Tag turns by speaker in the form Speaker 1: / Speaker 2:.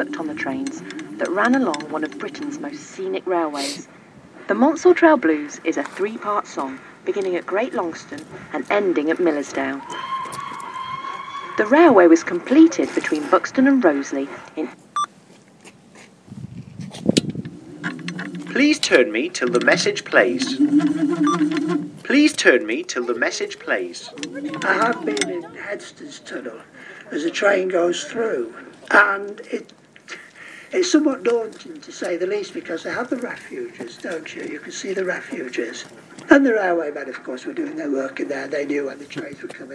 Speaker 1: worked on the trains that ran along one of Britain's most scenic railways. The Monsell Trail Blues is a three-part song, beginning at Great Longston and ending at Millersdale. The railway was completed between Buxton and Roseley in...
Speaker 2: Please turn me till the message plays. Please turn me till the message plays.
Speaker 3: I have been in Headstons Tunnel as the train goes through, and it's somewhat daunting to say the least, because they have the refuges, don't you? You can see the refuges. And the railwaymen, of course, were doing their work in there. They knew when the trains were coming.